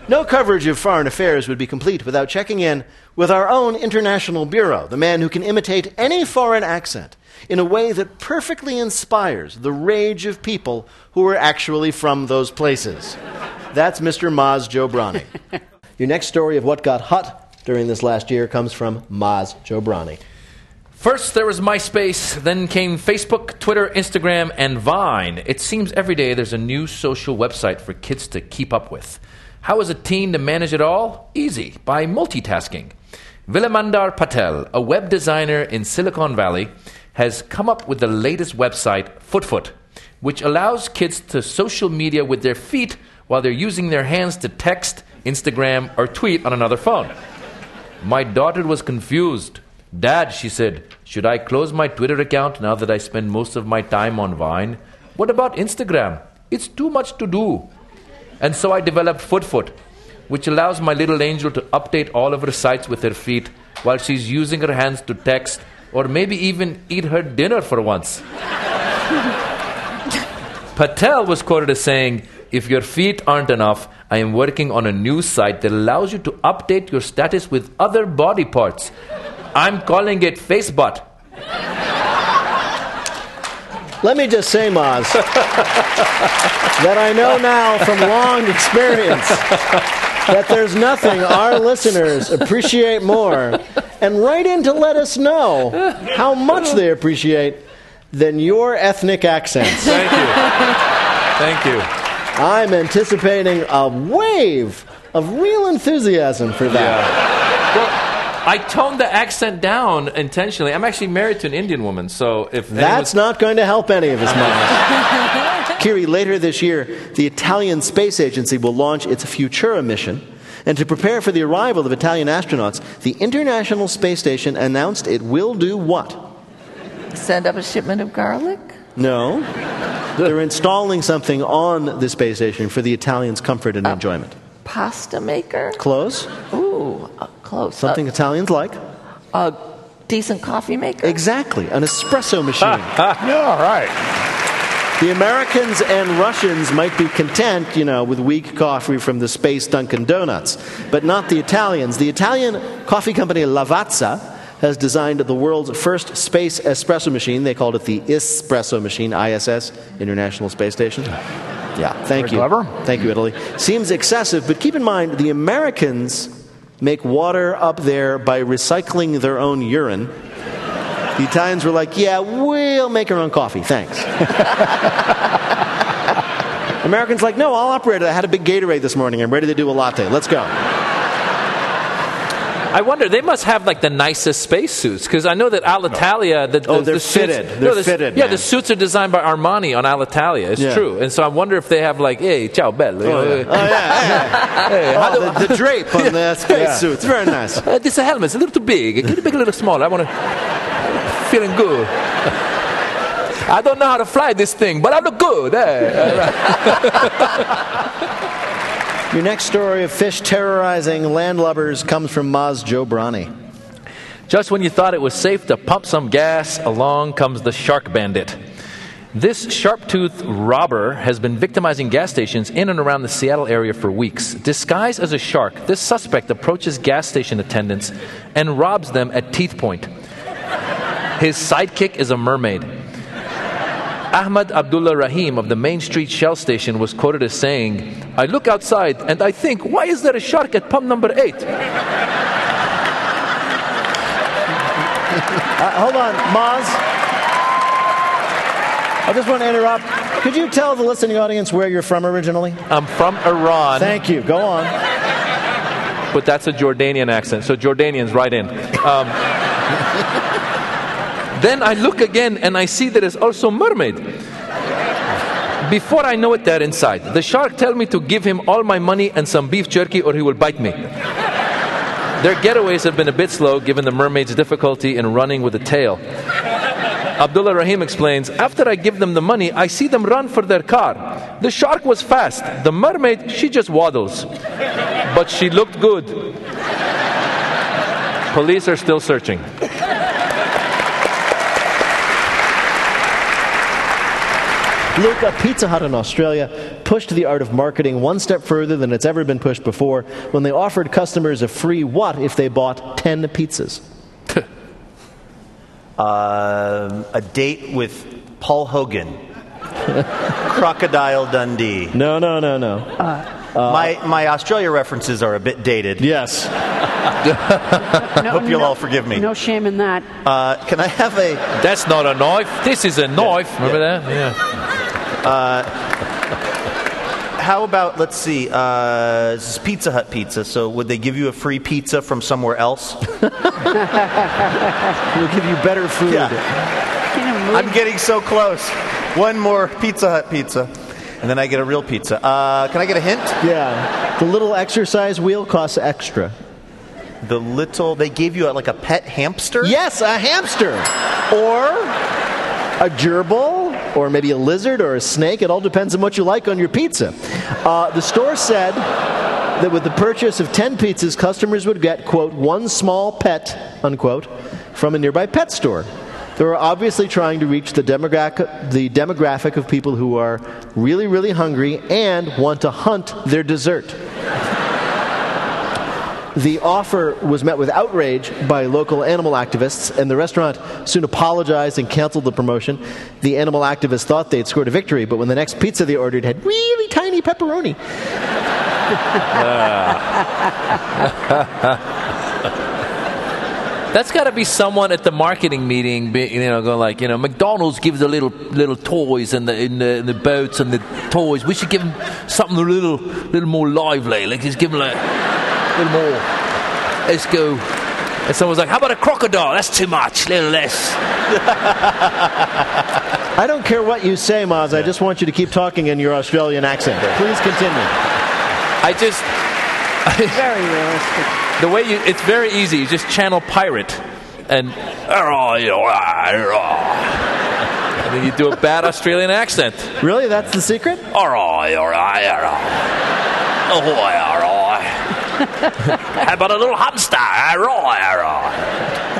No coverage of foreign affairs would be complete without checking in with our own international bureau, the man who can imitate any foreign accent in a way that perfectly inspires the rage of people who are actually from those places. That's Mr. Maz Jobrani. Your next story of what got hot during this last year comes from Maz Jobrani. First, there was MySpace, then came Facebook, Twitter, Instagram, and Vine. It seems every day there's a new social website for kids to keep up with. How is a teen to manage it all? Easy, by multitasking. Vilamandar Patel, a web designer in Silicon Valley, has come up with the latest website, FootFoot, which allows kids to social media with their feet while they're using their hands to text, Instagram, or tweet on another phone. My daughter was confused. Dad, she said, should I close my Twitter account now that I spend most of my time on Vine? What about Instagram? It's too much to do. And so I developed FootFoot, which allows my little angel to update all of her sites with her feet while she's using her hands to text or maybe even eat her dinner for once. Patel was quoted as saying, if your feet aren't enough, I am working on a new site that allows you to update your status with other body parts. I'm calling it FaceButt. Let me just say, Maz, that I know now from long experience that there's nothing our listeners appreciate more and write in to let us know how much they appreciate than your ethnic accents. Thank you. Thank you. I'm anticipating a wave of real enthusiasm for that. Yeah. Well, I toned the accent down intentionally. I'm actually married to an Indian woman, so if that's not going to help any of us, Maz. Kiri, later this year, the Italian Space Agency will launch its Futura mission. And to prepare for the arrival of Italian astronauts, the International Space Station announced it will do what? Send up a shipment of garlic? No. They're installing something on the space station for the Italians' comfort and enjoyment. Pasta maker? Close. Ooh, close. Something Italians like. A decent coffee maker? Exactly. An espresso machine. Yeah, all right. The Americans and Russians might be content, with weak coffee from the space Dunkin' Donuts, but not the Italians. The Italian coffee company Lavazza has designed the world's first space espresso machine. They called it the Espresso machine, ISS, International Space Station. Yeah, thank you. Clever. Thank you, Italy. Seems excessive, but keep in mind, the Americans make water up there by recycling their own urine. The Italians were like, yeah, we'll make our own coffee, thanks. Americans like, no, I'll operate it. I had a big Gatorade this morning. I'm ready to do a latte. Let's go. I wonder, they must have the nicest spacesuits, because I know that Alitalia... they're fitted. They're fitted, Yeah, man. the suits are designed by Armani on Alitalia. It's true. And so I wonder if they have hey, ciao, bello. The drape on the spacesuits. Very nice. This helmet's a little too big. Can you make it a little smaller? I want to... Feeling good. I don't know how to fly this thing, but I look good. Your next story of fish terrorizing landlubbers comes from Maz Jobrani. Just when you thought it was safe to pump some gas, along comes the shark bandit. This sharp-toothed robber has been victimizing gas stations in and around the Seattle area for weeks. Disguised as a shark, this suspect approaches gas station attendants and robs them at teeth point. His sidekick is a mermaid. Ahmad Abdullah Rahim of the Main Street Shell Station was quoted as saying, I look outside and I think, why is there a shark at pump number 8? Hold on, Maz. I just want to interrupt. Could you tell the listening audience where you're from originally? I'm from Iran. Thank you. Go on. But that's a Jordanian accent, so Jordanians write in. Then I look again and I see there is also mermaid. Before I know it, they're inside. The shark tells me to give him all my money and some beef jerky or he will bite me. Their getaways have been a bit slow given the mermaid's difficulty in running with a tail. Abdullah Rahim explains, after I give them the money, I see them run for their car. The shark was fast. The mermaid, she just waddles. But she looked good. Police are still searching. Luke, a Pizza Hut in Australia pushed the art of marketing one step further than it's ever been pushed before when they offered customers a free what if they bought 10 pizzas? A date with Paul Hogan. Crocodile Dundee. No. My Australia references are a bit dated. Yes. Hope you'll all forgive me. No shame in that. Can I have a... That's not a knife. This is a knife. Remember that? Yeah. How about, let's see, this is Pizza Hut pizza, so would they give you a free pizza from somewhere else? We'll give you better food. Yeah. I'm getting so close. One more Pizza Hut pizza, and then I get a real pizza. Can I get a hint? Yeah. The little exercise wheel costs extra. They gave you like a pet hamster? Yes, a hamster. Or a gerbil, or maybe a lizard or a snake. It all depends on what you like on your pizza. The store said that with the purchase of 10 pizzas, customers would get, quote, one small pet, unquote, from a nearby pet store. They were obviously trying to reach the demographic of people who are really, really hungry and want to hunt their dessert. The offer was met with outrage by local animal activists, and the restaurant soon apologized and canceled the promotion. The animal activists thought they'd scored a victory, but when the next pizza they ordered had really tiny pepperoni. That's got to be someone at the marketing meeting, going like, McDonald's gives the little toys and the boats and the toys. We should give them something a little more lively. Like, just give them a little more. Let's go. And someone's like, how about a crocodile? That's too much. A little less. I don't care what you say, Maz. I just want you to keep talking in your Australian accent. Please continue. Very realistic. The way it's very easy. You just channel pirate, and then you do a bad Australian accent. Really? That's the secret? How about a little hamster?